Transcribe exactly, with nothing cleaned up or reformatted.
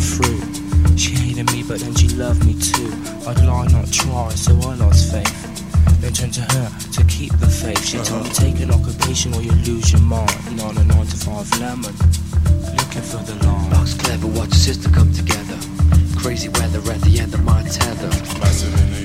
through. She hated me, but then she loved me too. I'd lie, not try, so I lost faith. Then turned to her to keep the faith. She told me, take an occupation or you lose your mind. Not a nine to five lemon, looking for the line. Box clever, watch the system come together. Crazy weather at the end of my tether. Massive in the